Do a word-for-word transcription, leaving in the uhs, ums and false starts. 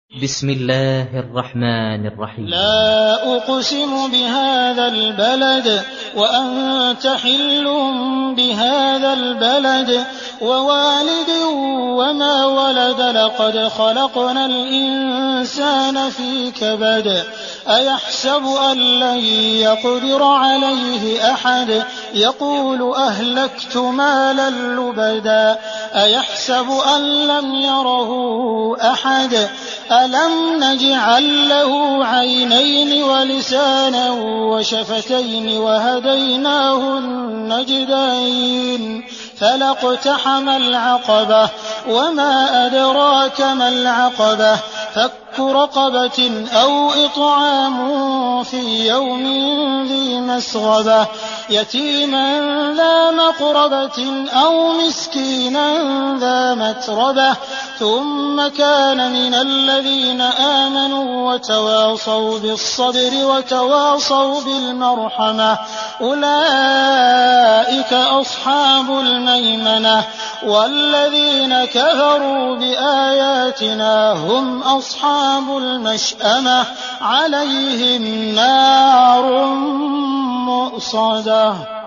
بسم الله الرحمن الرحيم. لا أقسم بهذا البلد وأنت حل بهذا البلد ووالد وما ولد لقد خلقنا الإنسان في كبد أيحسب أن لن يقدر عليه أحد يقول أهلكت مالا لبدا أيحسب أن لم يره أحد ألم نجعل له عينين ولسانا وشفتين وهديناه النجدين فلاقتحم العقبة وما أدراك ما العقبة فك رقبة أو إطعام في يوم ذي مسغبة يتيما ذا مقربة أو مسكينا ذا متربة ثم كان من الذين آمنوا وتواصوا بالصبر وتواصوا بالمرحمة أولئك أصحاب الميمنة والذين كفروا بآياتنا هم أصحاب المشأمة عليهم نار مؤصدة.